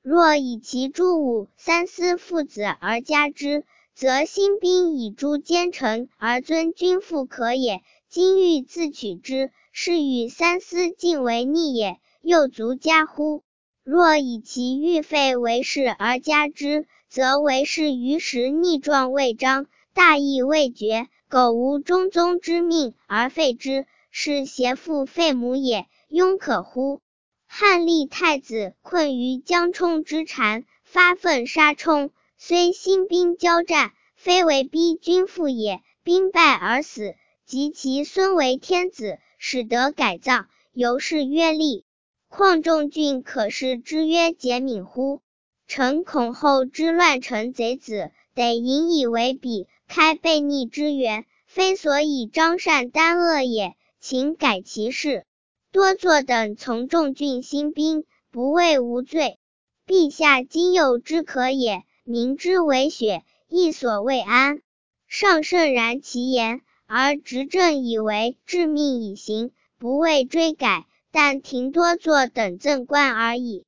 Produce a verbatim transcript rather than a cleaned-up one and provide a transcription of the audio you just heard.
若以其诸五三司父子而加之，则新兵以诸奸臣而尊君父可也。今欲自取之，是与三司尽为逆也，又足加乎？若以其欲废为士而加之，则为士于时逆状未彰，大义未决，苟无中宗之命而废之，是挟父废母也，庸可乎？汉历太子困于江冲之缠，发愤杀冲，虽兴兵交战，非为逼君父也，兵败而死，及其孙为天子，使得改造，由是曰立。况仲俊可视之曰节敏乎？臣恐后之乱臣贼子，得引以为比，开悖逆之源，非所以彰善担恶也，请改其事。多作等从仲俊兴兵，不谓无罪。陛下今诱之可也，明之为雪，亦所未安。上圣然其言，而执政以为致命以行，不谓追改，但停多作等赠官而已。